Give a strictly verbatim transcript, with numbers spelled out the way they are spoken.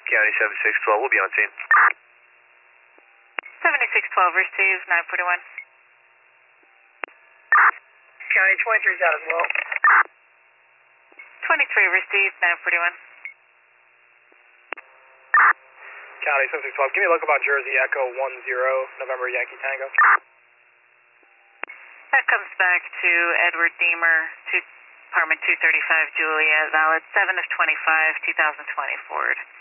County seventy-six twelve, we'll be on scene. seventy-six twelve received, nine forty-one. County twenty-three's out as well. twenty-three received, nine forty-one. County seventy-six twelve, give me a look about Jersey Echo one zero, November Yankee Tango. That comes back to Edward Deemer, to apartment two thirty-five Julia, valid seven of twenty-five, two thousand twenty Ford.